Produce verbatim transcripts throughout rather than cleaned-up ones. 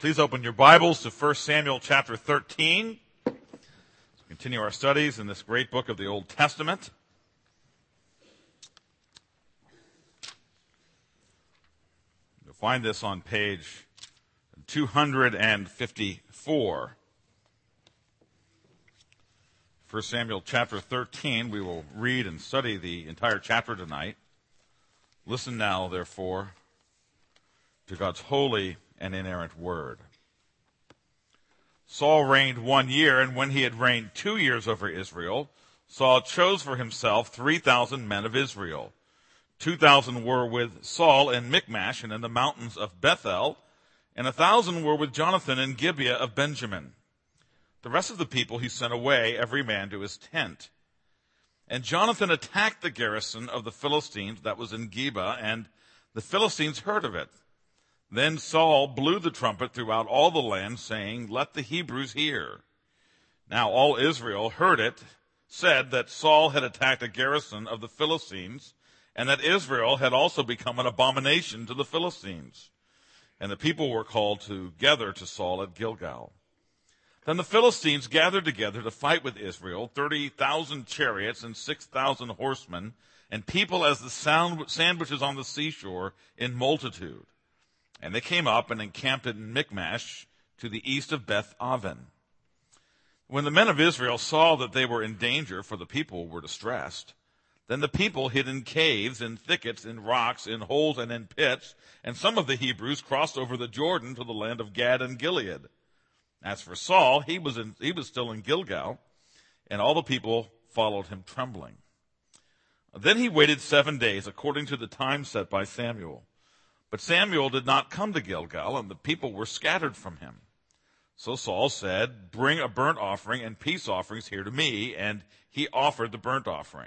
Please open your Bibles to First Samuel chapter thirteen. Let's continue our studies in this great book of the Old Testament. You'll find this on page two fifty-four. First Samuel chapter thirteen. We will read and study the entire chapter tonight. Listen now, therefore, to God's holy and inerrant word. Saul reigned one year, and when he had reigned two years over Israel, Saul chose for himself three thousand men of Israel. Two thousand were with Saul in Michmash and in the mountains of Bethel, and a thousand were with Jonathan in Gibeah of Benjamin. The rest of the people he sent away, every man to his tent. And Jonathan attacked the garrison of the Philistines that was in Geba, and the Philistines heard of it. Then Saul blew the trumpet throughout all the land, saying, "Let the Hebrews hear." Now all Israel heard it, said that Saul had attacked a garrison of the Philistines, and that Israel had also become an abomination to the Philistines. And the people were called together to Saul at Gilgal. Then the Philistines gathered together to fight with Israel, thirty thousand chariots and six thousand horsemen, and people as the sound sandwiches on the seashore in multitude. And they came up and encamped in Michmash to the east of Beth Aven. When the men of Israel saw that they were in danger, for the people were distressed, then the people hid in caves, in thickets, in rocks, in holes, and in pits, and some of the Hebrews crossed over the Jordan to the land of Gad and Gilead. As for Saul, he was in, he was still in Gilgal, and all the people followed him trembling. Then he waited seven days, according to the time set by Samuel. But Samuel did not come to Gilgal, and the people were scattered from him. So Saul said, "Bring a burnt offering and peace offerings here to me," and he offered the burnt offering.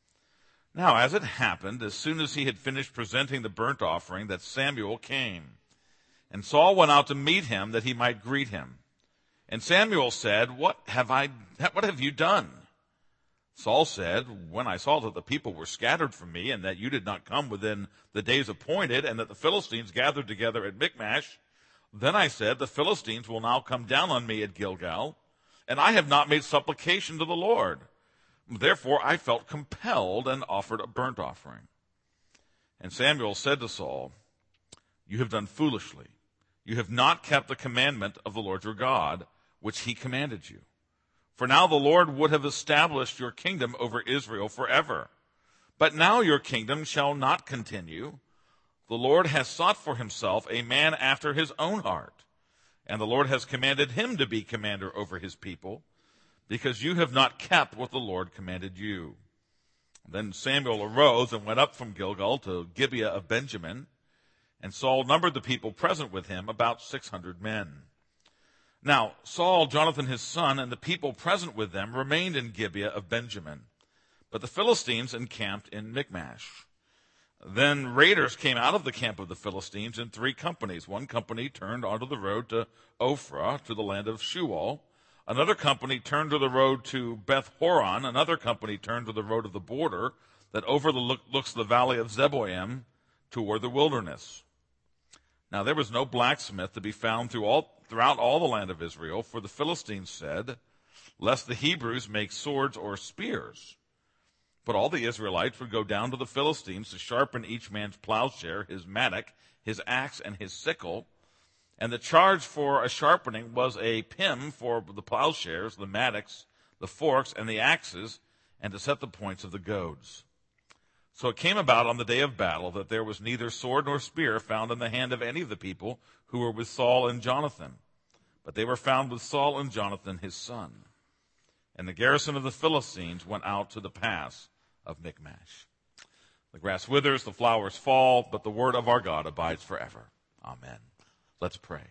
Now, as it happened, as soon as he had finished presenting the burnt offering, that Samuel came. And Saul went out to meet him, that he might greet him. And Samuel said, "What have I, what have you done?" Saul said, "When I saw that the people were scattered from me, and that you did not come within the days appointed, and that the Philistines gathered together at Michmash, then I said, the Philistines will now come down on me at Gilgal, and I have not made supplication to the Lord. Therefore I felt compelled and offered a burnt offering." And Samuel said to Saul, "You have done foolishly. You have not kept the commandment of the Lord your God, which he commanded you. For now the Lord would have established your kingdom over Israel forever. But now your kingdom shall not continue. The Lord has sought for himself a man after his own heart, and the Lord has commanded him to be commander over his people, because you have not kept what the Lord commanded you." Then Samuel arose and went up from Gilgal to Gibeah of Benjamin, and Saul numbered the people present with him, about six hundred men. Now Saul, Jonathan his son, and the people present with them remained in Gibeah of Benjamin, but the Philistines encamped in Michmash. Then raiders came out of the camp of the Philistines in three companies. One company turned onto the road to Ophrah, to the land of Shual. Another company turned to the road to Beth Horon. Another company turned to the road of the border that overlooks the valley of Zeboim toward the wilderness. Now there was no blacksmith to be found through all, throughout all the land of Israel, for the Philistines said, "Lest the Hebrews make swords or spears." But all the Israelites would go down to the Philistines to sharpen each man's plowshare, his mattock, his axe, and his sickle. And the charge for a sharpening was a pim for the plowshares, the mattocks, the forks, and the axes, and to set the points of the goads. So it came about on the day of battle that there was neither sword nor spear found in the hand of any of the people who were with Saul and Jonathan, but they were found with Saul and Jonathan his son. And the garrison of the Philistines went out to the pass of Michmash. The grass withers, the flowers fall, but the word of our God abides forever. Amen. Let's pray.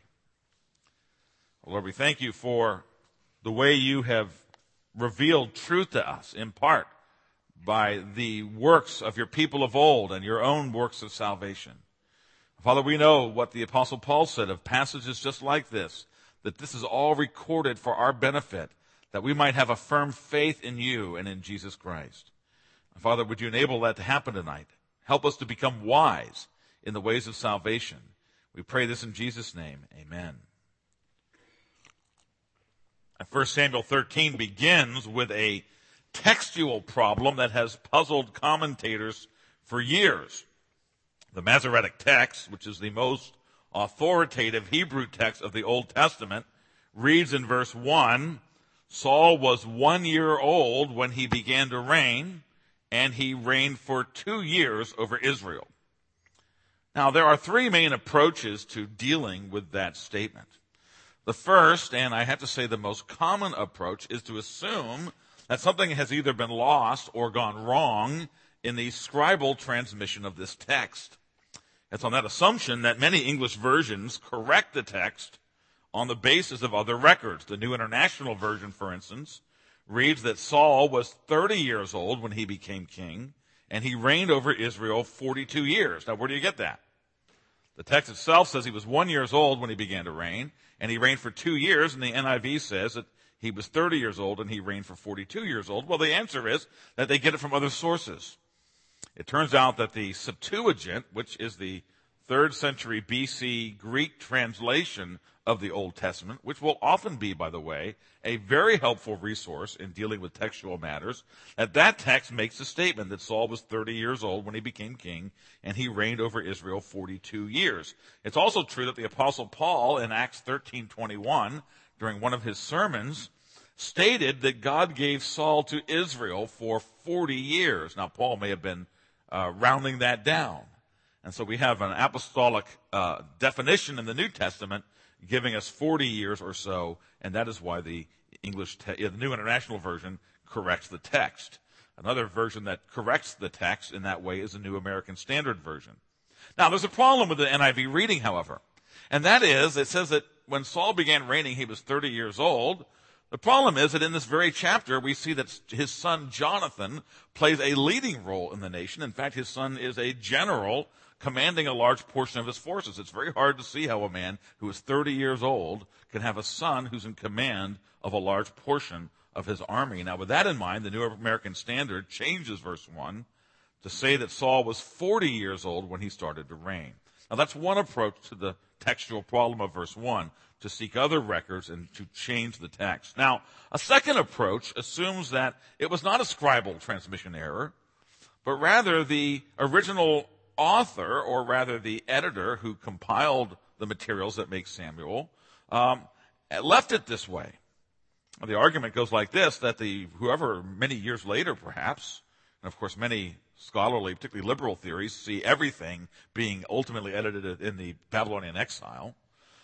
Lord, we thank you for the way you have revealed truth to us, in part by the works of your people of old and your own works of salvation. Father, we know what the Apostle Paul said of passages just like this, that this is all recorded for our benefit, that we might have a firm faith in you and in Jesus Christ. Father, would you enable that to happen tonight? Help us to become wise in the ways of salvation. We pray this in Jesus' name. Amen. First Samuel thirteen begins with a textual problem that has puzzled commentators for years. The Masoretic text, which is the most authoritative Hebrew text of the Old Testament, reads in verse one, Saul was one year old when he began to reign, and he reigned for two years over Israel. Now, there are three main approaches to dealing with that statement. The first, and I have to say the most common approach, is to assume that something has either been lost or gone wrong in the scribal transmission of this text. It's on that assumption that many English versions correct the text on the basis of other records. The New International Version, for instance, reads that Saul was thirty years old when he became king, and he reigned over Israel forty-two years. Now, where do you get that? The text itself says he was one year old when he began to reign, and he reigned for two years, and the N I V says that he was thirty years old and he reigned for forty-two years old. Well, the answer is that they get it from other sources. It turns out that the Septuagint, which is the third century B C Greek translation of the Old Testament, which will often be, by the way, a very helpful resource in dealing with textual matters, that that text makes the statement that Saul was thirty years old when he became king, and he reigned over Israel forty-two years. It's also true that the Apostle Paul in Acts thirteen twenty-one, during one of his sermons, stated that God gave Saul to Israel for forty years. Now, Paul may have been uh, rounding that down. And so we have an apostolic uh, definition in the New Testament giving us forty years or so, and that is why the English, te- the New International Version corrects the text. Another version that corrects the text in that way is the New American Standard Version. Now, there's a problem with the N I V reading, however, and that is, it says that when Saul began reigning, he was thirty years old. The problem is that in this very chapter, we see that his son Jonathan plays a leading role in the nation. In fact, his son is a general commanding a large portion of his forces. It's very hard to see how a man who is thirty years old can have a son who's in command of a large portion of his army. Now, with that in mind, the New American Standard changes verse one to say that Saul was forty years old when he started to reign. Now, that's one approach to the textual problem of verse one, to seek other records and to change the text. Now, a second approach assumes that it was not a scribal transmission error, but rather the original author, or rather the editor who compiled the materials that make Samuel, um, left it this way. The argument goes like this, that the whoever many years later perhaps, and of course many scholarly, particularly liberal theories, see everything being ultimately edited in the Babylonian exile.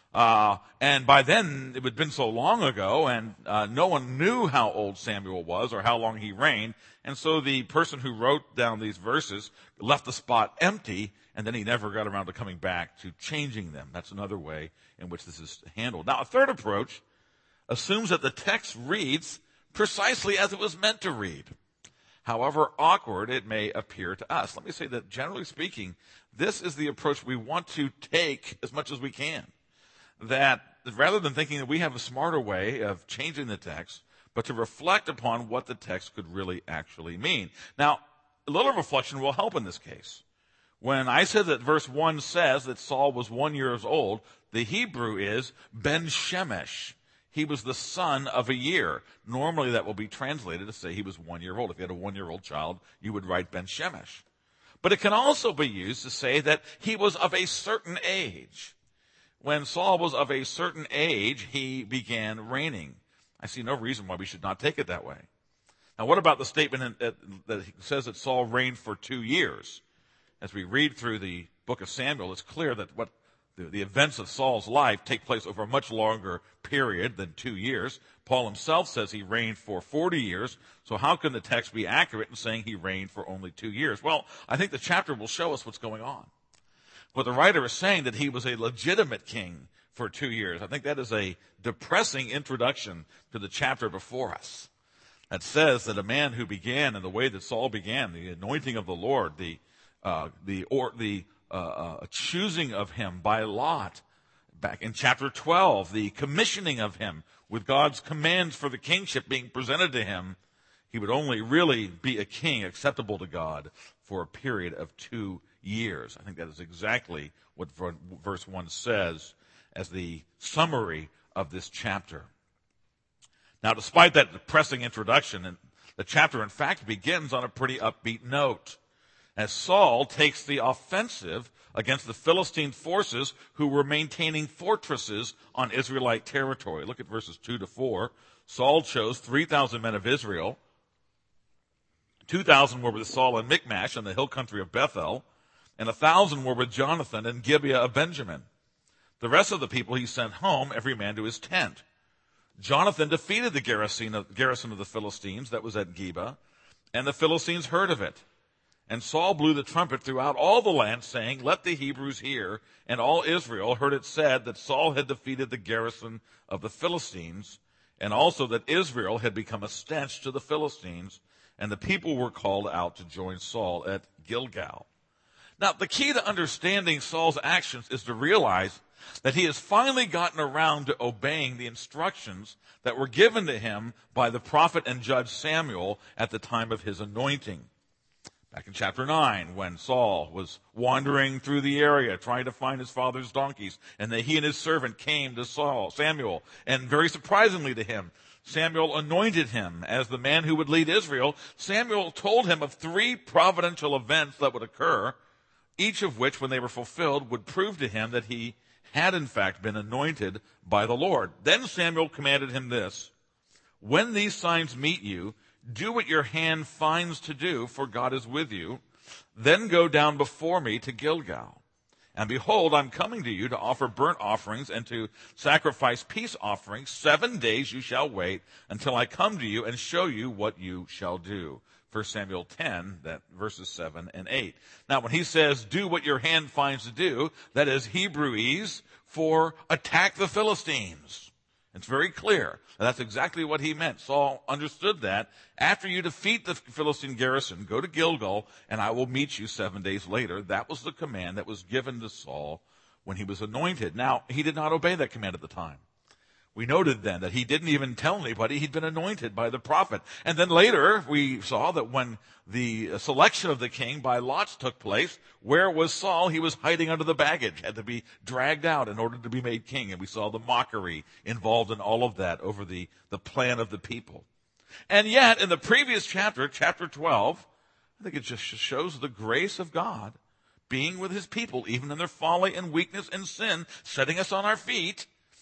Uh, and by then, it had been so long ago, and uh, no one knew how old Samuel was or how long he reigned. And so the person who wrote down these verses left the spot empty, and then he never got around to coming back to changing them. That's another way in which this is handled. Now, a third approach assumes that the text reads precisely as it was meant to read, however awkward it may appear to us. Let me say that, generally speaking, this is the approach we want to take as much as we can. That rather than thinking that we have a smarter way of changing the text, but to reflect upon what the text could really actually mean. Now, a little reflection will help in this case. When I said that verse one says that Saul was one year old, the Hebrew is Ben Shemesh. He was the son of a year. Normally that will be translated to say he was one year old. If you had a one-year-old child, you would write Ben Shemesh. But it can also be used to say that he was of a certain age. When Saul was of a certain age, he began reigning. I see no reason why we should not take it that way. Now, what about the statement that says that Saul reigned for two years? As we read through the book of Samuel, it's clear that what the, the events of Saul's life take place over a much longer period than two years. Paul himself says he reigned for forty years. So how can the text be accurate in saying he reigned for only two years? Well, I think the chapter will show us what's going on. But the writer is saying that he was a legitimate king for two years. I think that is a depressing introduction to the chapter before us. That says that a man who began in the way that Saul began, the anointing of the Lord, the uh, the or the uh, uh, choosing of him by lot, back in chapter twelve, the commissioning of him with God's commands for the kingship being presented to him, he would only really be a king acceptable to God for a period of two years. I think that is exactly what verse one says as the summary of this chapter. Now, despite that depressing introduction, the chapter, in fact, begins on a pretty upbeat note, as Saul takes the offensive against the Philistine forces who were maintaining fortresses on Israelite territory. Look at verses two to four. Saul chose three thousand men of Israel. two thousand were with Saul in Michmash in the hill country of Bethel, and one thousand were with Jonathan in Gibeah of Benjamin. The rest of the people he sent home, every man to his tent. Jonathan defeated the garrison of, garrison of the Philistines that was at Gibeah, and the Philistines heard of it. And Saul blew the trumpet throughout all the land, saying, "Let the Hebrews hear." And all Israel heard it said that Saul had defeated the garrison of the Philistines, and also that Israel had become a stench to the Philistines, and the people were called out to join Saul at Gilgal. Now, the key to understanding Saul's actions is to realize that he has finally gotten around to obeying the instructions that were given to him by the prophet and judge Samuel at the time of his anointing. Back in chapter nine, when Saul was wandering through the area trying to find his father's donkeys, and that he and his servant came to Saul, Samuel, and very surprisingly to him, Samuel anointed him as the man who would lead Israel. Samuel told him of three providential events that would occur, each of which, when they were fulfilled, would prove to him that he had in fact been anointed by the Lord. Then Samuel commanded him this: "When these signs meet you, do what your hand finds to do, for God is with you. Then go down before me to Gilgal. And behold, I'm coming to you to offer burnt offerings and to sacrifice peace offerings. Seven days you shall wait until I come to you and show you what you shall do." First Samuel ten, that verses seven and eight. Now, when he says, "do what your hand finds to do," that is Hebrewese for attack the Philistines. It's very clear. That's exactly what he meant. Saul understood that. After you defeat the Philistine garrison, go to Gilgal, and I will meet you seven days later. That was the command that was given to Saul when he was anointed. Now, he did not obey that command at the time. We noted then that he didn't even tell anybody he'd been anointed by the prophet. And then later, we saw that when the selection of the king by lots took place, where was Saul? He was hiding under the baggage, had to be dragged out in order to be made king. And we saw the mockery involved in all of that over the, the plan of the people. And yet, in the previous chapter, chapter twelve, I think it just shows the grace of God being with his people, even in their folly and weakness and sin, setting us on our feet.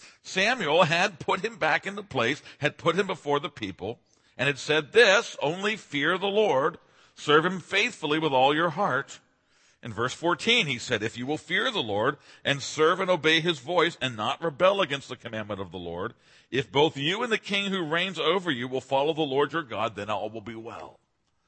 Samuel had put him back into place, had put him before the people, and had said this: "Only fear the Lord, serve him faithfully with all your heart." In verse fourteen, he said, "If you will fear the Lord and serve and obey his voice and not rebel against the commandment of the Lord, if both you and the king who reigns over you will follow the Lord your God, then all will be well."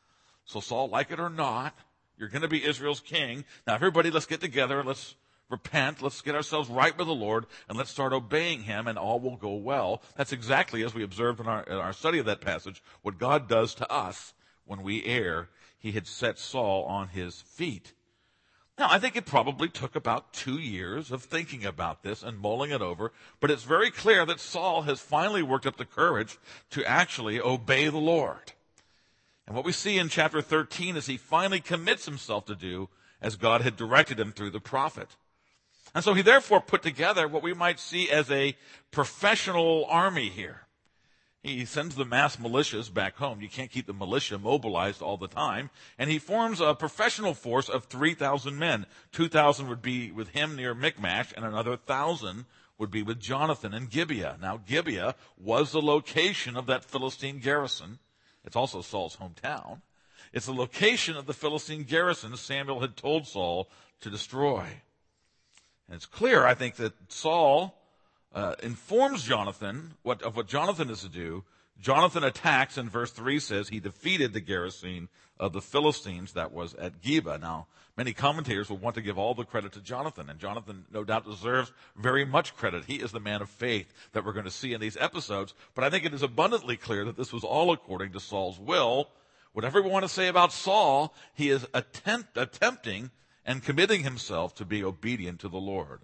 So Saul, like it or not, you're going to be Israel's king. Now everybody, let's get together. Let's repent. Let's get ourselves right with the Lord, and let's start obeying him, and all will go well. That's exactly, as we observed in our, in our study of that passage, what God does to us when we err. He had set Saul on his feet. Now, I think it probably took about two years of thinking about this and mulling it over, but it's very clear that Saul has finally worked up the courage to actually obey the Lord. And what we see in chapter thirteen is he finally commits himself to do as God had directed him through the prophet. And so he therefore put together what we might see as a professional army here. He sends the mass militias back home. You can't keep the militia mobilized all the time. And he forms a professional force of three thousand men. two thousand would be with him near Michmash, and another one thousand would be with Jonathan in Gibeah. Now, Gibeah was the location of that Philistine garrison. It's also Saul's hometown. It's the location of the Philistine garrison Samuel had told Saul to destroy. And it's clear, I think, that Saul uh, informs Jonathan what, of what Jonathan is to do. Jonathan attacks, and verse three says he defeated the garrison of the Philistines that was at Gibeah. Now, many commentators will want to give all the credit to Jonathan, and Jonathan no doubt deserves very much credit. He is the man of faith that we're going to see in these episodes. But I think it is abundantly clear that this was all according to Saul's will. Whatever we want to say about Saul, he is attempt, attempting and committing himself to be obedient to the Lord.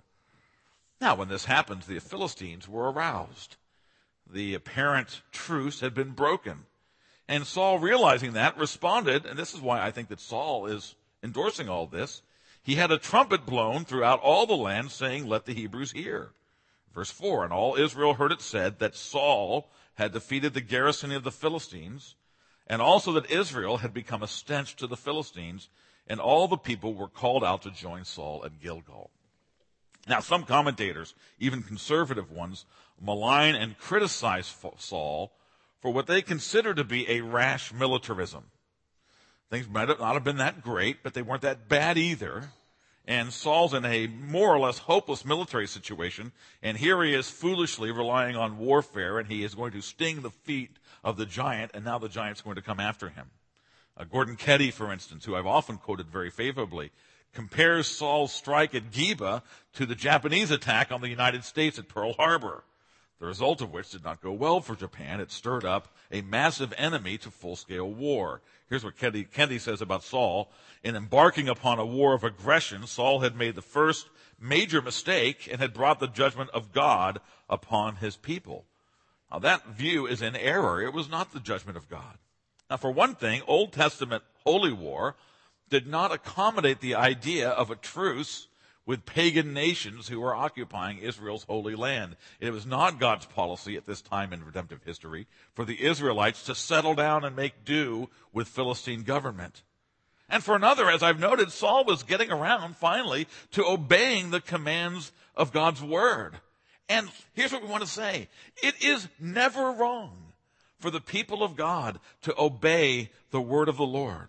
Now, when this happens, the Philistines were aroused. The apparent truce had been broken. And Saul, realizing that, responded, and this is why I think that Saul is endorsing all this. He had a trumpet blown throughout all the land, saying, "Let the Hebrews hear." Verse four, and all Israel heard it said that Saul had defeated the garrison of the Philistines, and also that Israel had become a stench to the Philistines, and all the people were called out to join Saul at Gilgal. Now, some commentators, even conservative ones, malign and criticize Saul for what they consider to be a rash militarism. Things might not have been that great, but they weren't that bad either. And Saul's in a more or less hopeless military situation, and here he is foolishly relying on warfare, and he is going to sting the feet of the giant, and now the giant's going to come after him. Uh, Gordon Keddy, for instance, who I've often quoted very favorably, compares Saul's strike at Geba to the Japanese attack on the United States at Pearl Harbor, the result of which did not go well for Japan. It stirred up a massive enemy to full-scale war. Here's what Keddy, Keddy says about Saul. In embarking upon a war of aggression, Saul had made the first major mistake and had brought the judgment of God upon his people. Now, that view is in error. It was not the judgment of God. Now, for one thing, Old Testament holy war did not accommodate the idea of a truce with pagan nations who were occupying Israel's holy land. It was not God's policy at this time in redemptive history for the Israelites to settle down and make do with Philistine government. And for another, as I've noted, Saul was getting around finally to obeying the commands of God's word. And here's what we want to say. It is never wrong for the people of God to obey the word of the Lord.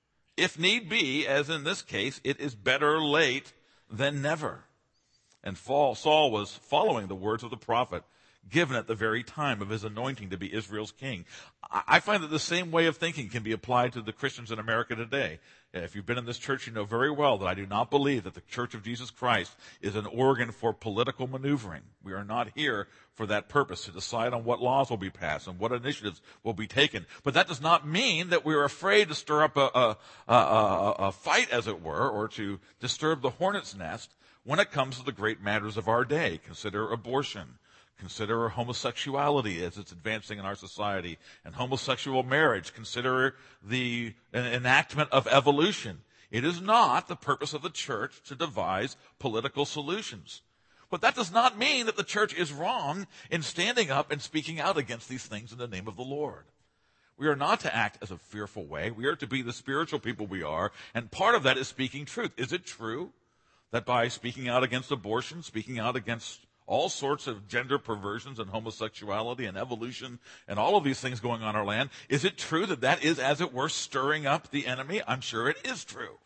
If need be, as in this case, it is better late than never. And Saul was following the words of the prophet given at the very time of his anointing to be Israel's king. I find that the same way of thinking can be applied to the Christians in America today. If you've been in this church, you know very well that I do not believe that the Church of Jesus Christ is an organ for political maneuvering. We are not here for that purpose, to decide on what laws will be passed and what initiatives will be taken. But that does not mean that we are afraid to stir up a, a, a, a, a fight, as it were, or to disturb the hornet's nest when it comes to the great matters of our day. Consider abortion. Consider homosexuality as it's advancing in our society, and homosexual marriage. Consider the enactment of evolution. It is not the purpose of the church to devise political solutions. But that does not mean that the church is wrong in standing up and speaking out against these things in the name of the Lord. We are not to act as a fearful way. We are to be the spiritual people we are, and part of that is speaking truth. Is it true that by speaking out against abortion, speaking out against all sorts of gender perversions and homosexuality and evolution and all of these things going on in our land, is it true that that is, as it were, stirring up the enemy? I'm sure it is true.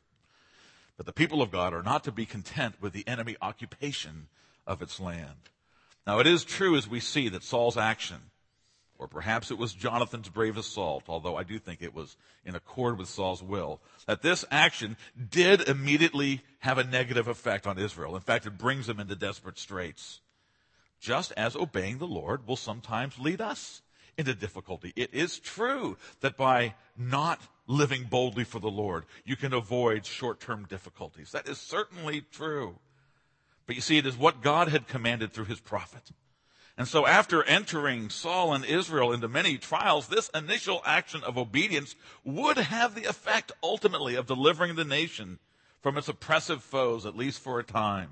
But the people of God are not to be content with the enemy occupation of its land. Now, it is true, as we see, that Saul's action, or perhaps it was Jonathan's brave assault, although I do think it was in accord with Saul's will, that this action did immediately have a negative effect on Israel. In fact, it brings them into desperate straits. Just as obeying the Lord will sometimes lead us into difficulty. It is true that by not living boldly for the Lord, you can avoid short-term difficulties. That is certainly true. But you see, it is what God had commanded through his prophet. And so after entering Saul and Israel into many trials, this initial action of obedience would have the effect ultimately of delivering the nation from its oppressive foes, at least for a time.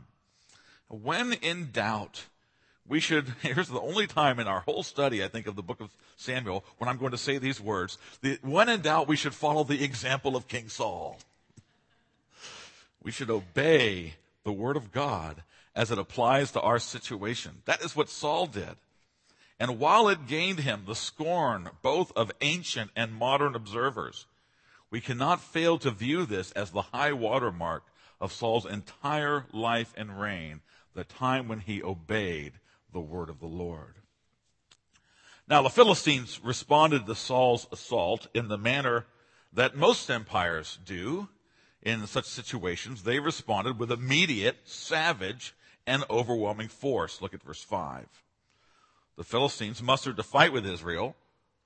When in doubt, we should, here's the only time in our whole study, I think, of the book of Samuel, when I'm going to say these words. The, when in doubt, we should follow the example of King Saul. We should obey the word of God as it applies to our situation. That is what Saul did. And while it gained him the scorn both of ancient and modern observers, we cannot fail to view this as the high watermark of Saul's entire life and reign, the time when he obeyed the word of the Lord. Now, the Philistines responded to Saul's assault in the manner that most empires do in such situations. They responded with immediate, savage, and overwhelming force. Look at verse five. The Philistines mustered to fight with Israel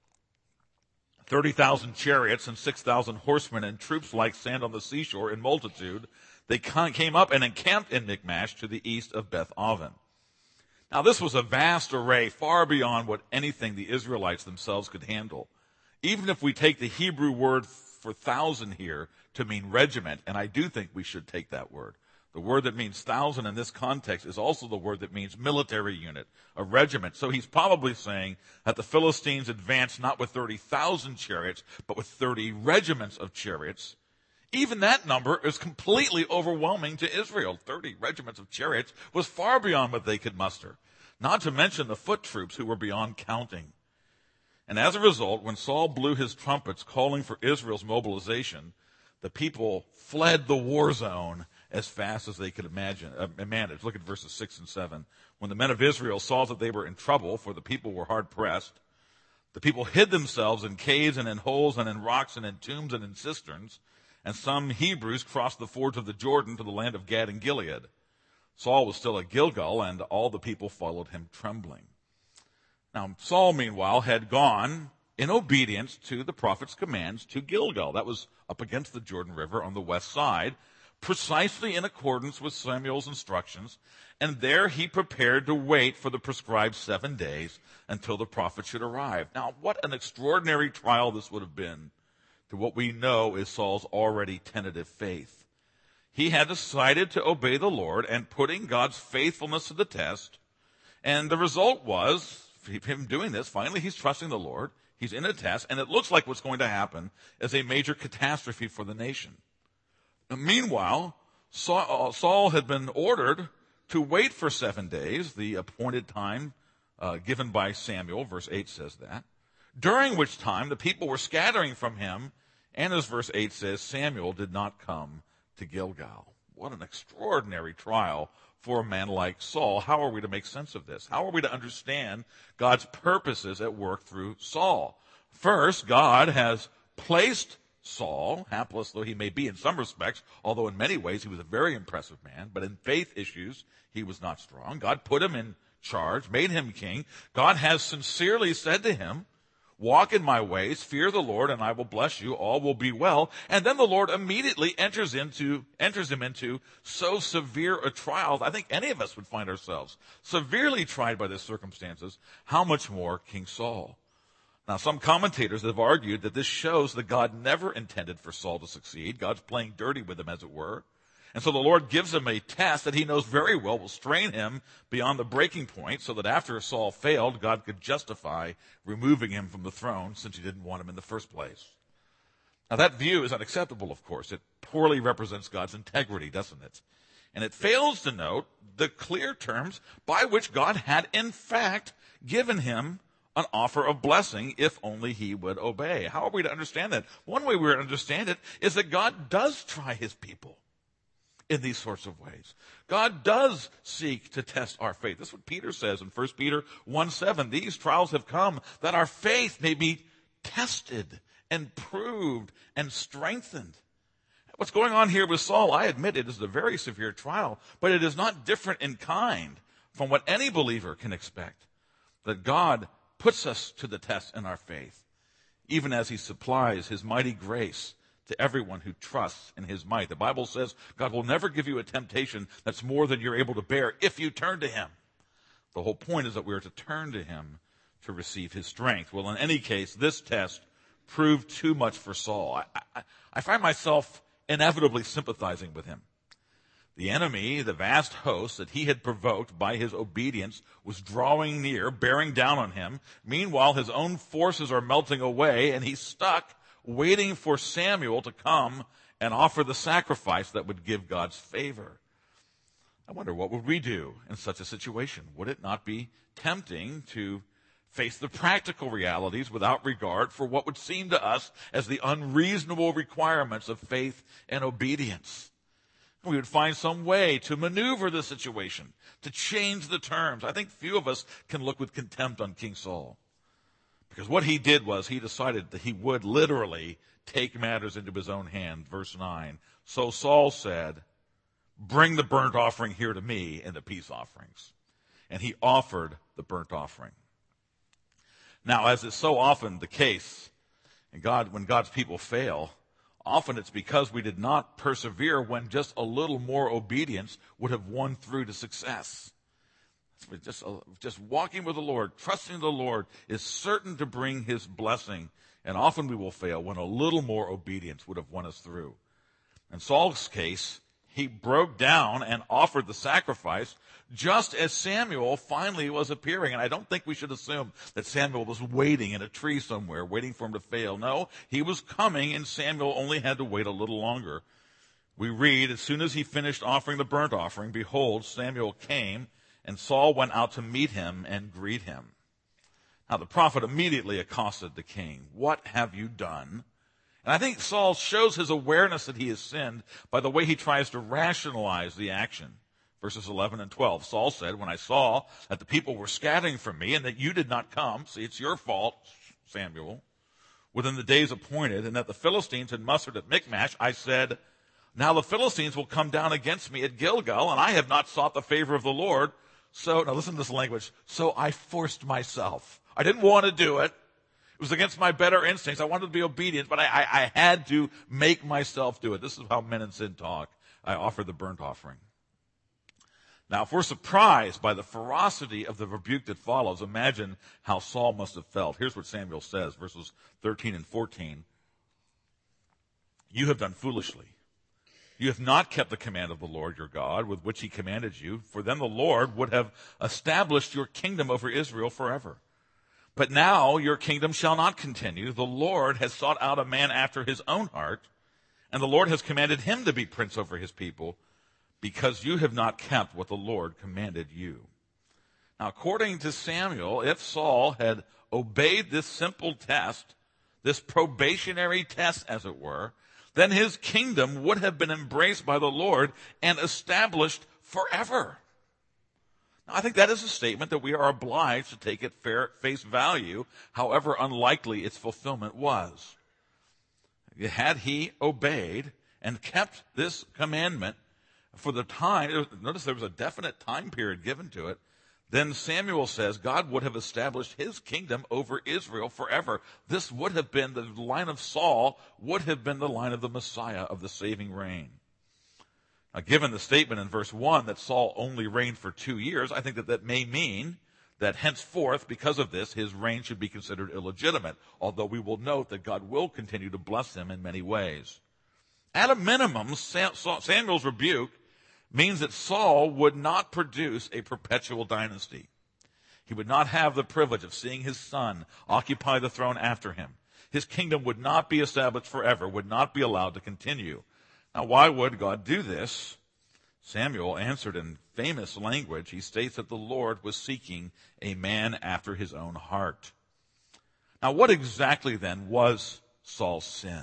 thirty thousand chariots and six thousand horsemen and troops like sand on the seashore in multitude. They came up and encamped in Michmash to the east of Beth Aven. Now, this was a vast array, far beyond what anything the Israelites themselves could handle. Even if we take the Hebrew word for thousand here to mean regiment, and I do think we should take that word, The word that means thousand in this context is also the word that means military unit, a regiment. So he's probably saying that the Philistines advanced not with thirty thousand chariots, but with thirty regiments of chariots. Even that number is completely overwhelming to Israel. thirty regiments of chariots was far beyond what they could muster, not to mention the foot troops who were beyond counting. And as a result, when Saul blew his trumpets calling for Israel's mobilization, the people fled the war zone as fast as they could imagine, uh, manage. Look at verses six and seven. When the men of Israel saw that they were in trouble, for the people were hard pressed, the people hid themselves in caves and in holes and in rocks and in tombs and in cisterns, and some Hebrews crossed the fords of the Jordan to the land of Gad and Gilead. Saul was still at Gilgal, and all the people followed him trembling. Now, Saul, meanwhile, had gone in obedience to the prophet's commands to Gilgal. That was up against the Jordan River on the west side, precisely in accordance with Samuel's instructions. And there he prepared to wait for the prescribed seven days until the prophet should arrive. Now, what an extraordinary trial this would have been to what we know is Saul's already tentative faith. He had decided to obey the Lord and putting God's faithfulness to the test. And the result was, him doing this, finally he's trusting the Lord. He's in a test, and it looks like what's going to happen is a major catastrophe for the nation. Meanwhile, Saul had been ordered to wait for seven days, the appointed time uh, given by Samuel. Verse eight says that. During which time the people were scattering from him, and as verse eight says, Samuel did not come to Gilgal. What an extraordinary trial for a man like Saul. How are we to make sense of this? How are we to understand God's purposes at work through Saul? First, God has placed Saul, hapless though he may be in some respects, although in many ways he was a very impressive man, but in faith issues he was not strong. God put him in charge, made him king. God has sincerely said to him, walk in my ways, fear the Lord, and I will bless you. All will be well. And then the Lord immediately enters into, enters him into so severe a trial. I think any of us would find ourselves severely tried by the circumstances. How much more King Saul? Now, some commentators have argued that this shows that God never intended for Saul to succeed. God's playing dirty with him, as it were. And so the Lord gives him a test that he knows very well will strain him beyond the breaking point, so that after Saul failed, God could justify removing him from the throne since he didn't want him in the first place. Now, that view is unacceptable, of course. It poorly represents God's integrity, doesn't it? And it fails to note the clear terms by which God had, in fact, given him an offer of blessing if only he would obey. How are we to understand that? One way we're to understand it is that God does try his people in these sorts of ways. God does seek to test our faith. That's what Peter says in First Peter one seven. These trials have come that our faith may be tested and proved and strengthened. What's going on here with Saul, I admit it is a very severe trial, but it is not different in kind from what any believer can expect. That God puts us to the test in our faith, even as he supplies his mighty grace to everyone who trusts in his might. The Bible says God will never give you a temptation that's more than you're able to bear if you turn to him. The whole point is that we are to turn to him to receive his strength. Well, in any case, this test proved too much for Saul. I, I, I find myself inevitably sympathizing with him. The enemy, the vast host that he had provoked by his obedience, was drawing near, bearing down on him. Meanwhile, his own forces are melting away, and he's stuck waiting for Samuel to come and offer the sacrifice that would give God's favor. I wonder, what would we do in such a situation? Would it not be tempting to face the practical realities without regard for what would seem to us as the unreasonable requirements of faith and obedience? We would find some way to maneuver the situation, to change the terms. I think few of us can look with contempt on King Saul. Because what he did was he decided that he would literally take matters into his own hand. Verse nine. So Saul said, bring the burnt offering here to me and the peace offerings. And he offered the burnt offering. Now, as is so often the case, and God, when God's people fail, often it's because we did not persevere when just a little more obedience would have won through to success. Just, just walking with the Lord, trusting the Lord is certain to bring his blessing. And often we will fail when a little more obedience would have won us through. In Saul's case, he broke down and offered the sacrifice just as Samuel finally was appearing. And I don't think we should assume that Samuel was waiting in a tree somewhere, waiting for him to fail. No, he was coming, and Samuel only had to wait a little longer. We read, as soon as he finished offering the burnt offering, behold, Samuel came, and Saul went out to meet him and greet him. Now the prophet immediately accosted the king. What have you done? And I think Saul shows his awareness that he has sinned by the way he tries to rationalize the action. Verses eleven and twelve, Saul said, when I saw that the people were scattering from me and that you did not come, see, it's your fault, Samuel, within the days appointed, and that the Philistines had mustered at Michmash, I said, now the Philistines will come down against me at Gilgal, and I have not sought the favor of the Lord. So, now listen to this language. So I forced myself. I didn't want to do it. It was against my better instincts. I wanted to be obedient, but I, I, I had to make myself do it. This is how men in sin talk. I offered the burnt offering. Now, if we're surprised by the ferocity of the rebuke that follows, imagine how Saul must have felt. Here's what Samuel says, verses thirteen and fourteen. You have done foolishly. You have not kept the command of the Lord your God, with which he commanded you, for then the Lord would have established your kingdom over Israel forever. But now your kingdom shall not continue. The Lord has sought out a man after his own heart, and the Lord has commanded him to be prince over his people, because you have not kept what the Lord commanded you. Now, according to Samuel, if Saul had obeyed this simple test, this probationary test, as it were, then his kingdom would have been embraced by the Lord and established forever. Now, I think that is a statement that we are obliged to take at fair, face value, however unlikely its fulfillment was. Had he obeyed and kept this commandment for the time, notice there was a definite time period given to it, then Samuel says God would have established his kingdom over Israel forever. This would have been, the line of Saul would have been the line of the Messiah of the saving reign. Now, given the statement in verse one that Saul only reigned for two years, I think that that may mean that henceforth, because of this, his reign should be considered illegitimate, although we will note that God will continue to bless him in many ways. At a minimum, Samuel's rebuke means that Saul would not produce a perpetual dynasty. He would not have the privilege of seeing his son occupy the throne after him. His kingdom would not be established forever, would not be allowed to continue. Now, why would God do this? Samuel answered in famous language. He states that the Lord was seeking a man after his own heart. Now, what exactly then was Saul's sin?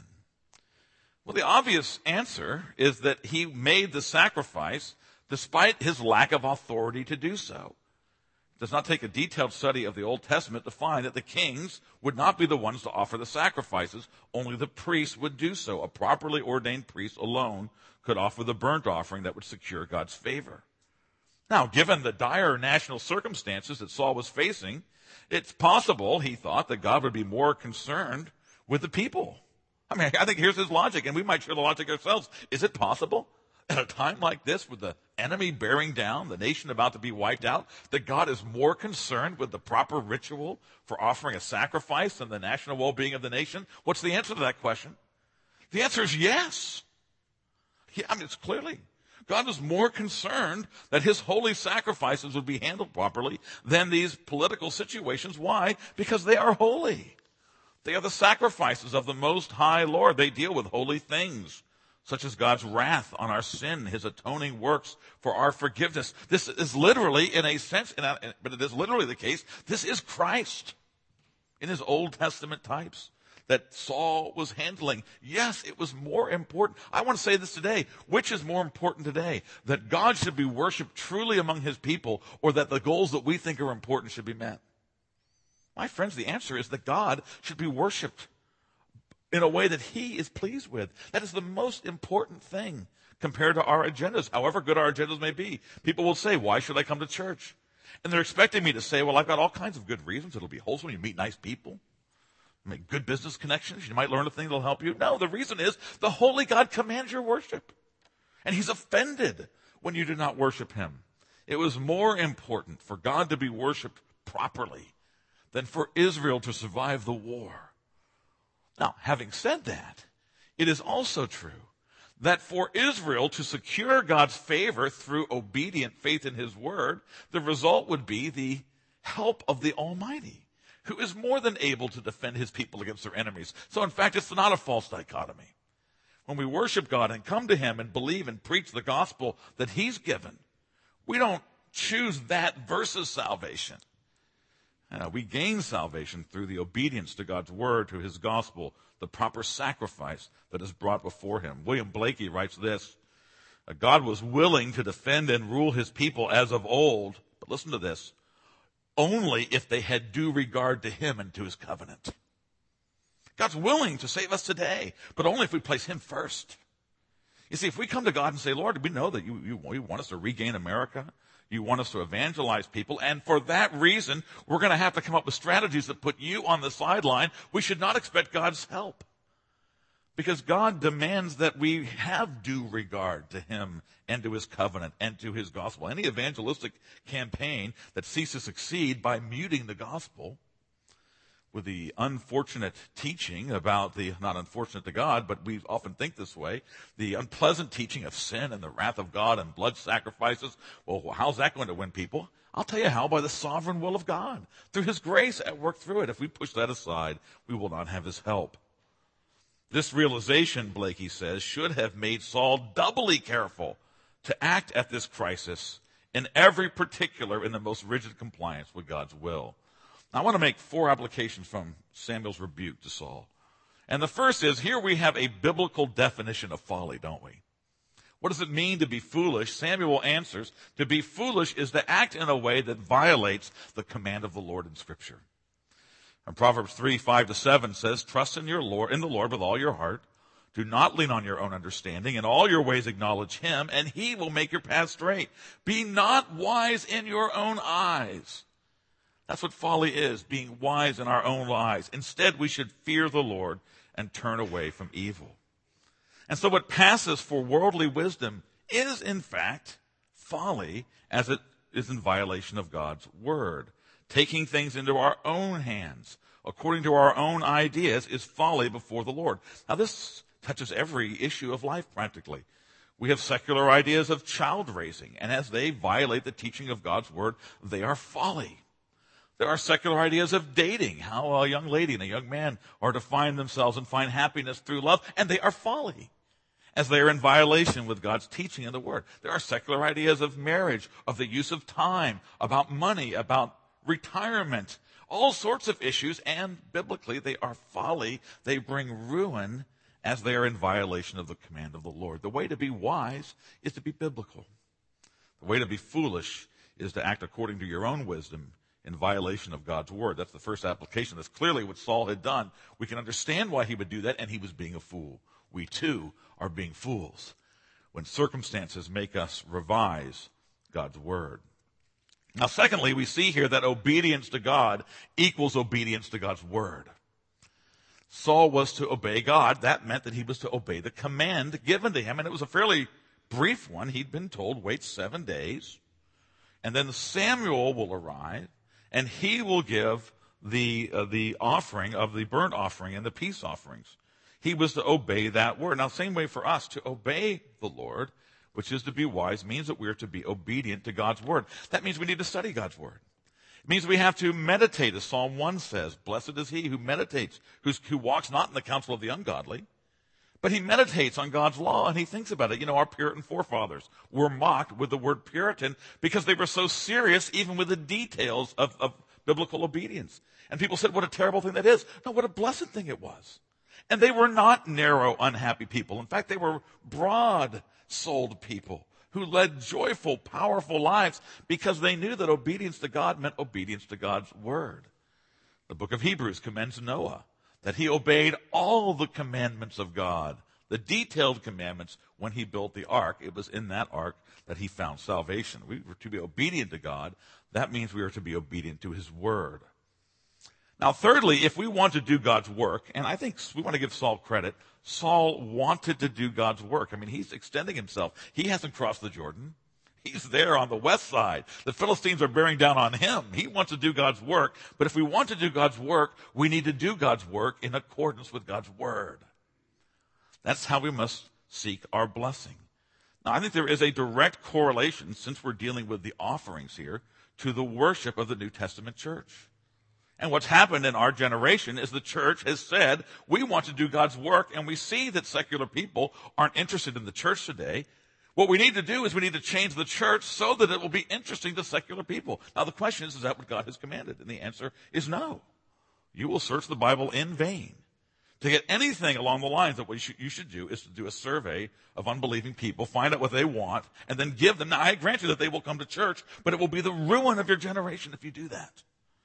Well, the obvious answer is that he made the sacrifice despite his lack of authority to do so. It does not take a detailed study of the Old Testament to find that the kings would not be the ones to offer the sacrifices. Only the priests would do so. A properly ordained priest alone could offer the burnt offering that would secure God's favor. Now, given the dire national circumstances that Saul was facing, it's possible, he thought, that God would be more concerned with the people. I mean, I think here's his logic, and we might share the logic ourselves. Is it possible, at a time like this, with the enemy bearing down, the nation about to be wiped out, that God is more concerned with the proper ritual for offering a sacrifice than the national well-being of the nation? What's the answer to that question? The answer is yes. Yeah, I mean, it's clearly. God is more concerned that his holy sacrifices would be handled properly than these political situations. Why? Because they are holy. They are the sacrifices of the Most High Lord. They deal with holy things, such as God's wrath on our sin, his atoning works for our forgiveness. This is literally, in a sense, but it is literally the case, this is Christ in his Old Testament types that Saul was handling. Yes, it was more important. I want to say this today. Which is more important today? That God should be worshiped truly among his people, or that the goals that we think are important should be met? My friends, the answer is that God should be worshiped in a way that he is pleased with. That is the most important thing compared to our agendas, however good our agendas may be. People will say, why should I come to church? And they're expecting me to say, well, I've got all kinds of good reasons. It'll be wholesome. You meet nice people. Make good business connections. You might learn a thing that'll help you. No, the reason is the holy God commands your worship. And he's offended when you do not worship him. It was more important for God to be worshiped properly than for Israel to survive the war. Now, having said that, it is also true that for Israel to secure God's favor through obedient faith in his word, the result would be the help of the Almighty, who is more than able to defend his people against their enemies. So in fact, it's not a false dichotomy. When we worship God and come to him and believe and preach the gospel that he's given, we don't choose that versus salvation. Uh, we gain salvation through the obedience to God's word, to his gospel, the proper sacrifice that is brought before him. William Blakey writes this: God was willing to defend and rule his people as of old, but listen to this, only if they had due regard to him and to his covenant. God's willing to save us today, but only if we place him first. You see, if we come to God and say, Lord, we know that you, you, you want us to regain America. You want us to evangelize people. And for that reason, we're going to have to come up with strategies that put you on the sideline. We should not expect God's help, because God demands that we have due regard to him and to his covenant and to his gospel. Any evangelistic campaign that seeks to succeed by muting the gospel with the unfortunate teaching about the, not unfortunate to God, but we often think this way, the unpleasant teaching of sin and the wrath of God and blood sacrifices. Well, how's that going to win people? I'll tell you how, by the sovereign will of God, through his grace at work through it. If we push that aside, we will not have his help. This realization, Blakey says, should have made Saul doubly careful to act at this crisis in every particular in the most rigid compliance with God's will. Now, I want to make four applications from Samuel's rebuke to Saul. And the first is, here we have a biblical definition of folly, don't we? What does it mean to be foolish? Samuel answers, to be foolish is to act in a way that violates the command of the Lord in Scripture. And Proverbs three, five to seven says, trust in your Lord, in the Lord with all your heart. Do not lean on your own understanding. In all your ways acknowledge him, and he will make your path straight. Be not wise in your own eyes. That's what folly is, being wise in our own eyes. Instead, we should fear the Lord and turn away from evil. And so what passes for worldly wisdom is, in fact, folly, as it is in violation of God's word. Taking things into our own hands, according to our own ideas, is folly before the Lord. Now, this touches every issue of life practically. We have secular ideas of child raising, and as they violate the teaching of God's word, they are folly. There are secular ideas of dating, how a young lady and a young man are to find themselves and find happiness through love, and they are folly, as they are in violation with God's teaching in the word. There are secular ideas of marriage, of the use of time, about money, about retirement, all sorts of issues, and biblically they are folly. They bring ruin as they are in violation of the command of the Lord. The way to be wise is to be biblical. The way to be foolish is to act according to your own wisdom in violation of God's word. That's the first application. That's clearly what Saul had done. We can understand why he would do that, and he was being a fool. We too are being fools when circumstances make us revise God's word. Now, secondly, we see here that obedience to God equals obedience to God's word. Saul was to obey God. That meant that he was to obey the command given to him, and it was a fairly brief one. He'd been told, wait seven days, and then Samuel will arrive, and he will give the uh, the offering of the burnt offering and the peace offerings. He was to obey that word. Now, same way for us, to obey the Lord, which is to be wise, means that we are to be obedient to God's word. That means we need to study God's word. It means we have to meditate, as Psalm one says, blessed is he who meditates, who's, who walks not in the counsel of the ungodly, but he meditates on God's law and he thinks about it. You know, our Puritan forefathers were mocked with the word Puritan because they were so serious even with the details of, of biblical obedience. And people said, what a terrible thing that is. No, what a blessed thing it was. And they were not narrow, unhappy people. In fact, they were broad-souled people who led joyful, powerful lives because they knew that obedience to God meant obedience to God's word. The book of Hebrews commends Noah, that he obeyed all the commandments of God, the detailed commandments when he built the ark. It was in that ark that he found salvation. We were to be obedient to God. That means we are to be obedient to his word. Now, thirdly, if we want to do God's work, and I think we want to give Saul credit, Saul wanted to do God's work. I mean, he's extending himself. He hasn't crossed the Jordan. He's there on the west side. The Philistines are bearing down on him. He wants to do God's work. But if we want to do God's work, we need to do God's work in accordance with God's word. That's how we must seek our blessing. Now, I think there is a direct correlation, since we're dealing with the offerings here, to the worship of the New Testament church. And what's happened in our generation is the church has said, we want to do God's work, and we see that secular people aren't interested in the church today. What we need to do is we need to change the church so that it will be interesting to secular people. Now, the question is, is that what God has commanded? And the answer is no. You will search the Bible in vain to get anything along the lines that what you should, you should do is to do a survey of unbelieving people, find out what they want, and then give them. Now, I grant you that they will come to church, but it will be the ruin of your generation if you do that.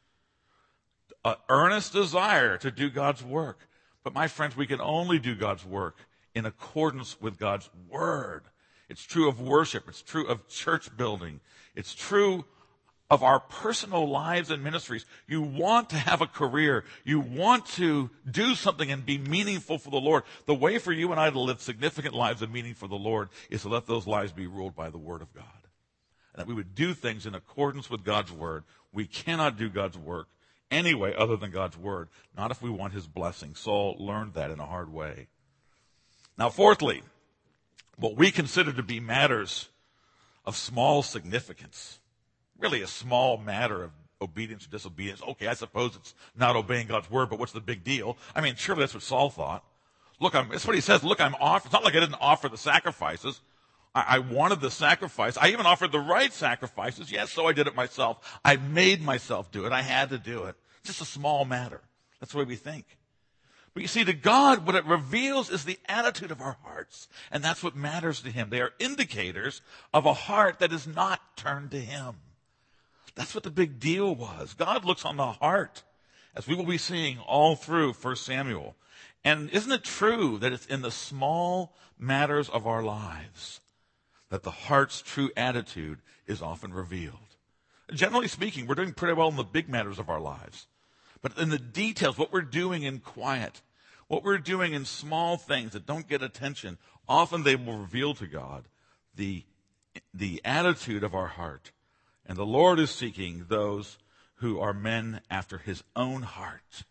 An earnest desire to do God's work. But my friends, we can only do God's work in accordance with God's word. It's true of worship. It's true of church building. It's true of our personal lives and ministries. You want to have a career. You want to do something and be meaningful for the Lord. The way for you and I to live significant lives of meaning for the Lord is to let those lives be ruled by the word of God. And that we would do things in accordance with God's word. We cannot do God's work any way other than God's word, not if we want his blessing. Saul learned that in a hard way. Now, fourthly, what we consider to be matters of small significance, really a small matter of obedience or disobedience. Okay, I suppose it's not obeying God's word, but what's the big deal? I mean, surely that's what Saul thought. Look, I'm, that's what he says. Look, I'm off. It's not like I didn't offer the sacrifices. I, I wanted the sacrifice. I even offered the right sacrifices. Yes, so I did it myself. I made myself do it. I had to do it. It's just a small matter. That's the way we think. But you see, to God, what it reveals is the attitude of our hearts. And that's what matters to him. They are indicators of a heart that is not turned to him. That's what the big deal was. God looks on the heart, as we will be seeing all through First Samuel. And isn't it true that it's in the small matters of our lives that the heart's true attitude is often revealed? Generally speaking, we're doing pretty well in the big matters of our lives. But in the details, what we're doing in quiet, what we're doing in small things that don't get attention, often they will reveal to God the, the attitude of our heart. And the Lord is seeking those who are men after his own heart.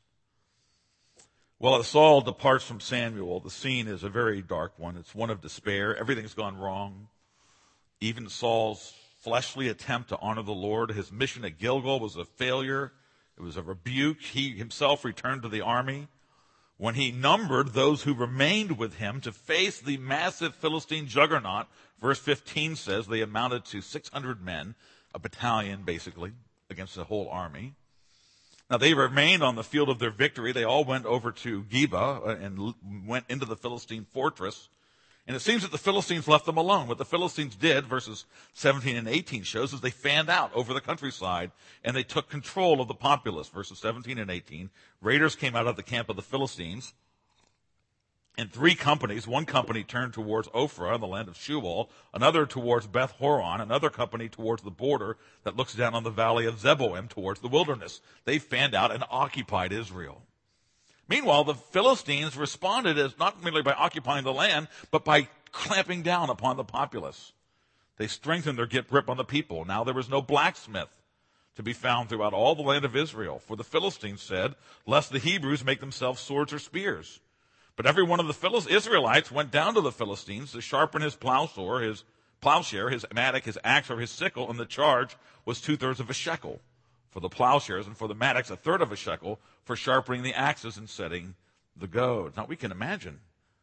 Well, as Saul departs from Samuel, the scene is a very dark one. It's one of despair. Everything's gone wrong. Even Saul's fleshly attempt to honor the Lord, his mission at Gilgal was a failure. It was a rebuke. He himself returned to the army. When he numbered those who remained with him to face the massive Philistine juggernaut, verse fifteen says they amounted to six hundred men, a battalion basically, against the whole army. Now they remained on the field of their victory. They all went over to Geba and went into the Philistine fortress. And it seems that the Philistines left them alone. What the Philistines did, verses seventeen and eighteen shows, is they fanned out over the countryside and they took control of the populace. Verses seventeen and eighteen. Raiders came out of the camp of the Philistines in three companies. One company turned towards Ophrah in the land of Shual, another towards Beth Horon, another company towards the border that looks down on the valley of Zeboim towards the wilderness. They fanned out and occupied Israel. Meanwhile, the Philistines responded as not merely by occupying the land, but by clamping down upon the populace. They strengthened their grip on the people. Now there was no blacksmith to be found throughout all the land of Israel. For the Philistines said, lest the Hebrews make themselves swords or spears. But every one of the Philist- Israelites went down to the Philistines to sharpen his plowshare, his plowshare, his mattock, his axe, or his sickle, and the charge was two-thirds of a shekel for the plowshares, and for the mattocks a third of a shekel for sharpening the axes and setting the goads. Now we can imagine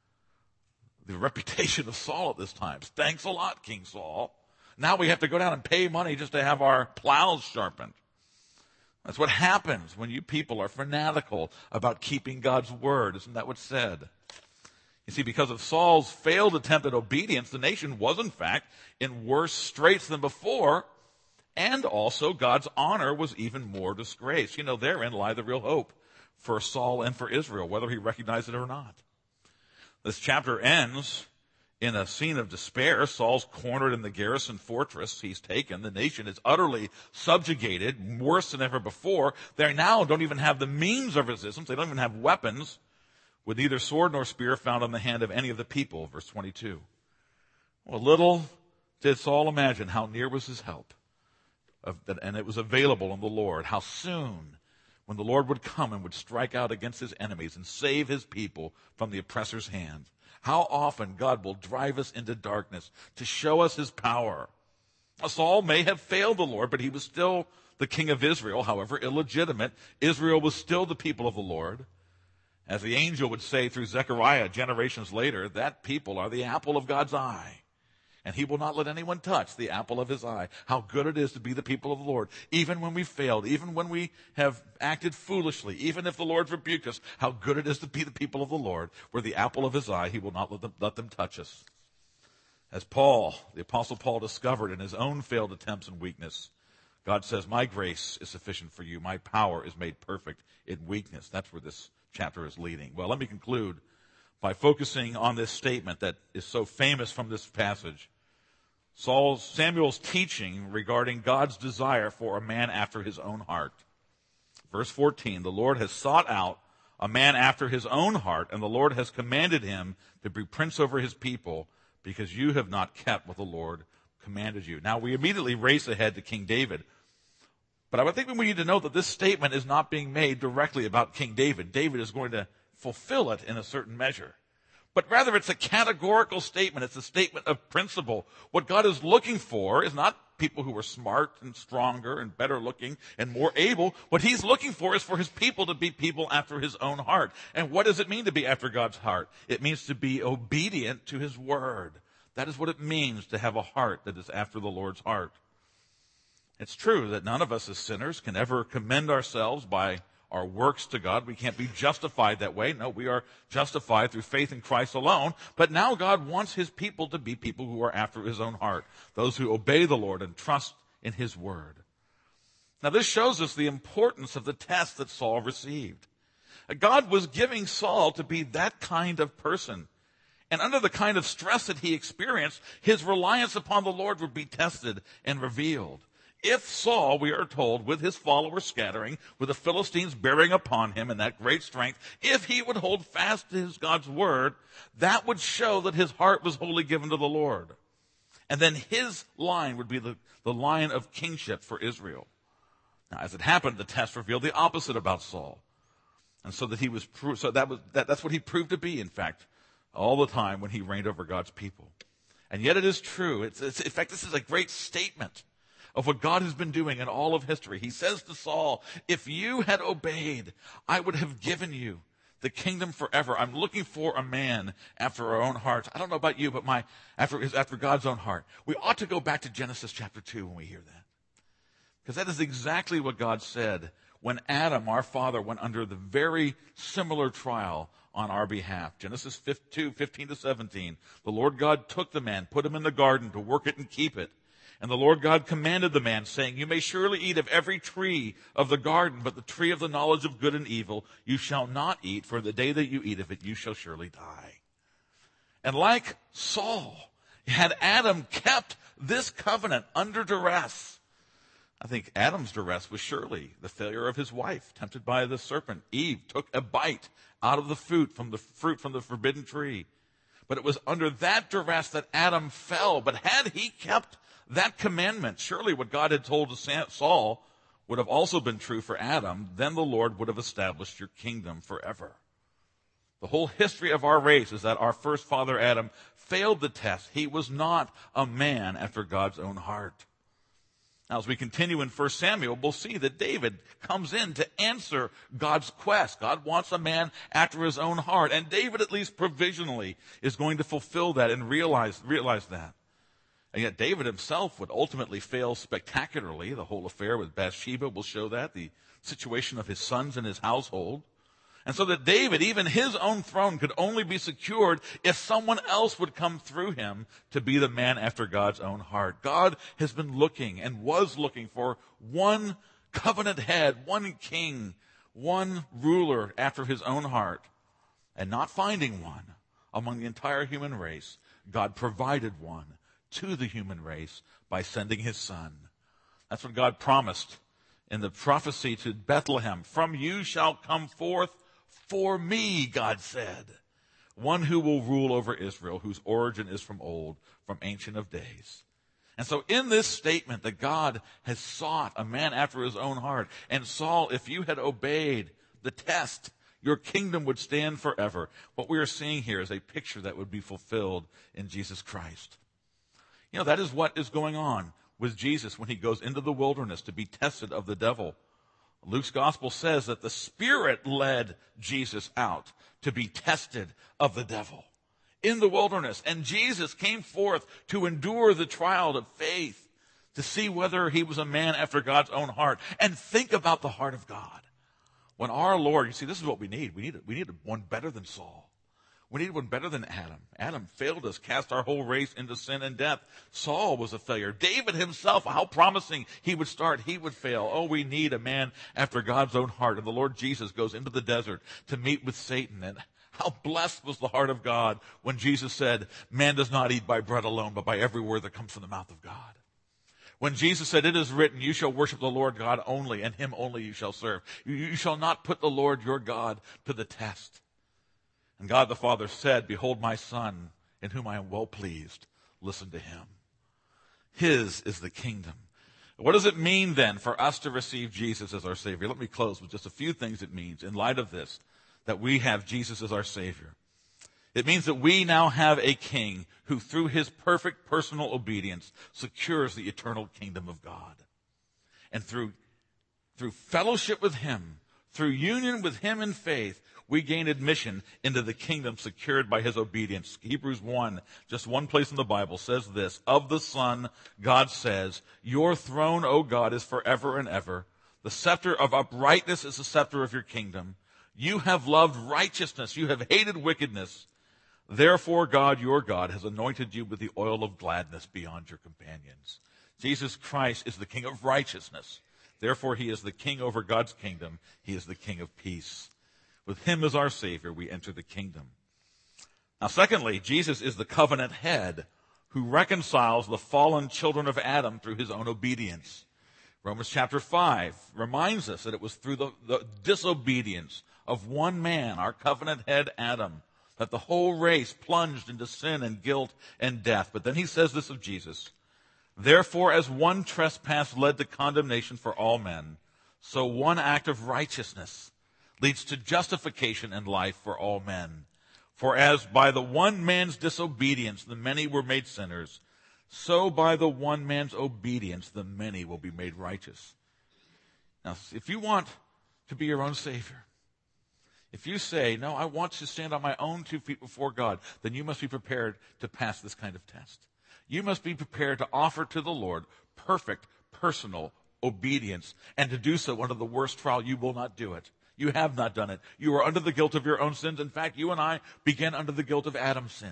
the reputation of Saul at this time. Thanks a lot, King Saul. Now we have to go down and pay money just to have our plows sharpened. That's what happens when you people are fanatical about keeping God's word. Isn't that what's said? You see, because of Saul's failed attempt at obedience, the nation was in fact in worse straits than before. And also, God's honor was even more disgraced. You know, therein lie the real hope for Saul and for Israel, whether he recognized it or not. This chapter ends in a scene of despair. Saul's cornered in the garrison fortress he's taken. The nation is utterly subjugated, worse than ever before. They now don't even have the means of resistance. They don't even have weapons, with neither sword nor spear found on the hand of any of the people. Verse twenty-two. Well, little did Saul imagine how near was his help. Of that, and it was available in the Lord. How soon when the Lord would come and would strike out against his enemies and save his people from the oppressor's hand. How often God will drive us into darkness to show us his power. Saul may have failed the Lord, but he was still the king of Israel, however illegitimate. Israel was still the people of the Lord. As the angel would say through Zechariah generations later, that people are the apple of God's eye. And he will not let anyone touch the apple of his eye. How good it is to be the people of the Lord. Even when we failed, even when we have acted foolishly, even if the Lord rebuked us, how good it is to be the people of the Lord. We're the apple of his eye. He will not let them, let them touch us. As Paul, the Apostle Paul, discovered in his own failed attempts and weakness, God says, my grace is sufficient for you. My power is made perfect in weakness. That's where this chapter is leading. Well, let me conclude by focusing on this statement that is so famous from this passage. Saul's, Samuel's teaching regarding God's desire for a man after his own heart. Verse fourteen, the Lord has sought out a man after his own heart, and the Lord has commanded him to be prince over his people, because you have not kept what the Lord commanded you. Now, we immediately race ahead to King David. But I think we need to know that this statement is not being made directly about King David. David is going to fulfill it in a certain measure. But rather, it's a categorical statement. It's a statement of principle. What God is looking for is not people who are smart and stronger and better looking and more able. What he's looking for is for his people to be people after his own heart. And what does it mean to be after God's heart? It means to be obedient to his word. That is what it means to have a heart that is after the Lord's heart. It's true that none of us as sinners can ever commend ourselves by our works to God. We can't be justified that way. No, we are justified through faith in Christ alone. But now God wants his people to be people who are after his own heart, those who obey the Lord and trust in his word. Now, this shows us the importance of the test that Saul received. God was giving Saul to be that kind of person. And under the kind of stress that he experienced, his reliance upon the Lord would be tested and revealed. If Saul, we are told, with his followers scattering, with the Philistines bearing upon him in that great strength, if he would hold fast to his God's word, that would show that his heart was wholly given to the Lord. And then his line would be the, the line of kingship for Israel. Now, as it happened, the test revealed the opposite about Saul. And so that he was, pro- so that was, that, that's what he proved to be, in fact, all the time when he reigned over God's people. And yet it is true. It's, it's, in fact, this is a great statement of what God has been doing in all of history. He says to Saul, if you had obeyed, I would have given you the kingdom forever. I'm looking for a man after our own hearts. I don't know about you, but my after, after God's own heart. We ought to go back to Genesis chapter two when we hear that. Because that is exactly what God said when Adam, our father, went under the very similar trial on our behalf. Genesis two, fifteen to seventeen. The Lord God took the man, put him in the garden to work it and keep it. And the Lord God commanded the man, saying, you may surely eat of every tree of the garden, but the tree of the knowledge of good and evil you shall not eat, for the day that you eat of it you shall surely die. And like Saul, had Adam kept this covenant under duress, I think Adam's duress was surely the failure of his wife, tempted by the serpent. Eve took a bite out of the fruit from the fruit from the forbidden tree. But it was under that duress that Adam fell. But had he kept that commandment, surely what God had told to Saul would have also been true for Adam. Then the Lord would have established your kingdom forever. The whole history of our race is that our first father Adam failed the test. He was not a man after God's own heart. Now, as we continue in First Samuel, we'll see that David comes in to answer God's quest. God wants a man after his own heart. And David, at least provisionally, is going to fulfill that and realize, realize that. And yet David himself would ultimately fail spectacularly. The whole affair with Bathsheba will show that, the situation of his sons and his household. And so that David, even his own throne, could only be secured if someone else would come through him to be the man after God's own heart. God has been looking and was looking for one covenant head, one king, one ruler after his own heart. And not finding one among the entire human race, God provided one to the human race by sending his son. That's what God promised in the prophecy to Bethlehem. From you shall come forth for me, God said, one who will rule over Israel, whose origin is from old, from ancient of days. And so in this statement that God has sought a man after his own heart, and Saul, if you had obeyed the test, your kingdom would stand forever. What we are seeing here is a picture that would be fulfilled in Jesus Christ. You know, that is what is going on with Jesus when he goes into the wilderness to be tested of the devil. Luke's gospel says that the Spirit led Jesus out to be tested of the devil in the wilderness. And Jesus came forth to endure the trial of faith, to see whether he was a man after God's own heart. And think about the heart of God. When our Lord, you see, this is what we need. We need, we need one better than Saul. We need one better than Adam. Adam failed us, cast our whole race into sin and death. Saul was a failure. David himself, how promising he would start, he would fail. Oh, we need a man after God's own heart. And the Lord Jesus goes into the desert to meet with Satan. And how blessed was the heart of God when Jesus said, man does not eat by bread alone, but by every word that comes from the mouth of God. When Jesus said, it is written, you shall worship the Lord God only, and him only you shall serve. You, you shall not put the Lord your God to the test. And God the Father said, behold my Son, in whom I am well pleased. Listen to him. His is the kingdom. What does it mean then for us to receive Jesus as our Savior? Let me close with just a few things it means in light of this, that we have Jesus as our Savior. It means that we now have a King who through his perfect personal obedience secures the eternal kingdom of God. And through, through fellowship with him, through union with him in faith, we gain admission into the kingdom secured by his obedience. Hebrews one, just one place in the Bible, says this, of the Son, God says, your throne, O God, is forever and ever. The scepter of uprightness is the scepter of your kingdom. You have loved righteousness. You have hated wickedness. Therefore, God, your God, has anointed you with the oil of gladness beyond your companions. Jesus Christ is the King of righteousness. Therefore, he is the King over God's kingdom. He is the King of peace. With him as our Savior, we enter the kingdom. Now, secondly, Jesus is the covenant head who reconciles the fallen children of Adam through his own obedience. Romans chapter five reminds us that it was through the, the disobedience of one man, our covenant head Adam, that the whole race plunged into sin and guilt and death. But then he says this of Jesus, therefore, as one trespass led to condemnation for all men, so one act of righteousness leads to justification and life for all men. For as by the one man's disobedience the many were made sinners, so by the one man's obedience the many will be made righteous. Now, if you want to be your own Savior, if you say, no, I want to stand on my own two feet before God, then you must be prepared to pass this kind of test. You must be prepared to offer to the Lord perfect, personal obedience, and to do so under the worst trial. You will not do it. You have not done it. You are under the guilt of your own sins. In fact, you and I began under the guilt of Adam's sin.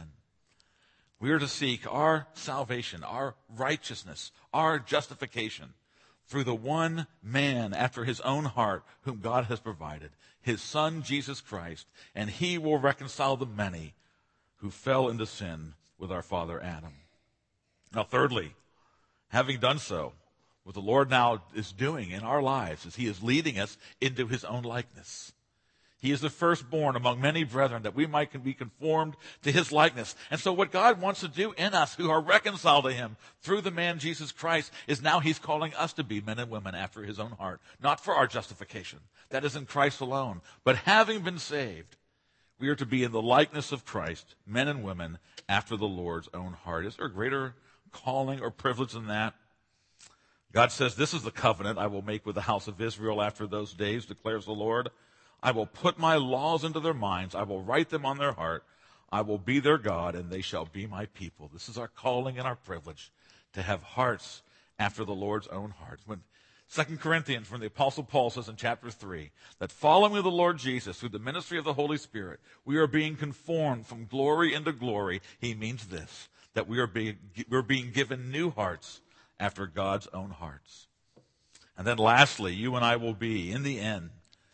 We are to seek our salvation, our righteousness, our justification through the one man after his own heart whom God has provided, his Son, Jesus Christ, and he will reconcile the many who fell into sin with our father Adam. Now, thirdly, having done so, what the Lord now is doing in our lives is he is leading us into his own likeness. He is the firstborn among many brethren, that we might be conformed to his likeness. And so what God wants to do in us who are reconciled to him through the man Jesus Christ is now he's calling us to be men and women after his own heart. Not for our justification. That is in Christ alone. But having been saved, we are to be in the likeness of Christ, men and women after the Lord's own heart. Is there a greater calling or privilege than that? God says, this is the covenant I will make with the house of Israel after those days, declares the Lord. I will put my laws into their minds. I will write them on their heart. I will be their God, and they shall be my people. This is our calling and our privilege, to have hearts after the Lord's own heart. When Second Corinthians, when the Apostle Paul says in chapter three, that following the Lord Jesus through the ministry of the Holy Spirit, we are being conformed from glory into glory, he means this, that we are being, we're being given new hearts after God's own hearts. And then lastly, you and I will be, in the end,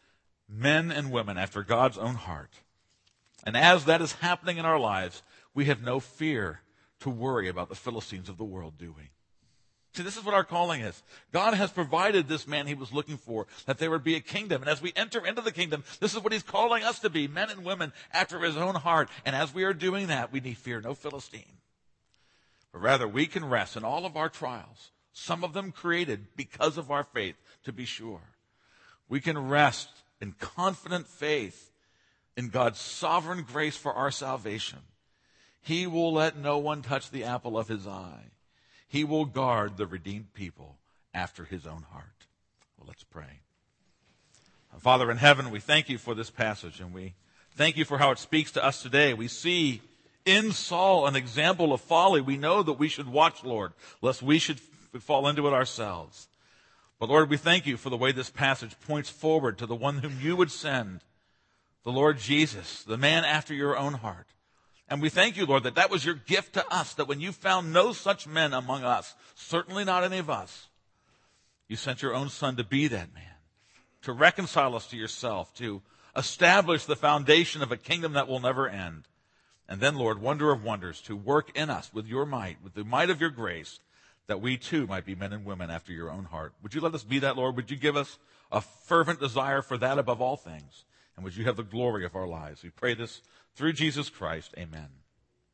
men and women after God's own heart. And as that is happening in our lives, we have no fear to worry about the Philistines of the world, do we? See, this is what our calling is. God has provided this man he was looking for, that there would be a kingdom. And as we enter into the kingdom, this is what he's calling us to be, men and women after his own heart. And as we are doing that, we need fear no Philistine. but rather we can rest in all of our trials, some of them created because of our faith, to be sure. We can rest in confident faith in God's sovereign grace for our salvation. He will let no one touch the apple of his eye. He will guard the redeemed people after his own heart. Well, let's pray. Father in heaven, we thank you for this passage, and we thank you for how it speaks to us today. We see in Saul an example of folly. We know that we should watch, Lord, lest we should f- fall into it ourselves. But Lord, we thank you for the way this passage points forward to the one whom you would send, the Lord Jesus, the man after your own heart. And we thank you, Lord, that that was your gift to us, that when you found no such men among us, certainly not any of us, you sent your own son to be that man, to reconcile us to yourself, to establish the foundation of a kingdom that will never end. And then, Lord, wonder of wonders, to work in us with your might, with the might of your grace, that we too might be men and women after your own heart. Would you let us be that, Lord? Would you give us a fervent desire for that above all things? And would you have the glory of our lives? We pray this through Jesus Christ. Amen.